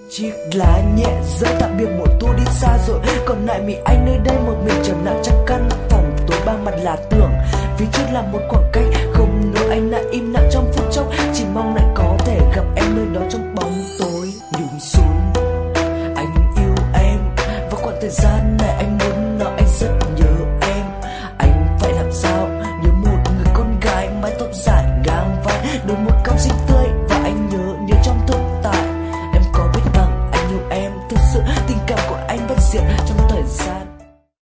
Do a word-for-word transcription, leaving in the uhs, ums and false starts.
Chiếc lá nhẹ rơi tạm biệt mùa thu đi xa rồi, còn lại mình anh nơi đây một mình trầm lặng trong căn phòng tối ba mặt là tường. Phía trước là một khoảng cách không nỡ, anh lại im lặng trong phút chốc, chỉ mong lại có thể gặp em nơi đó trong bóng tối nhung xuống. Anh yêu em và khoảng thời gian này anh muốn nói anh rất nhớ em. Anh phải làm sao nhớ một người con gái mái tóc dài ngang vai, đôi môi cong xinh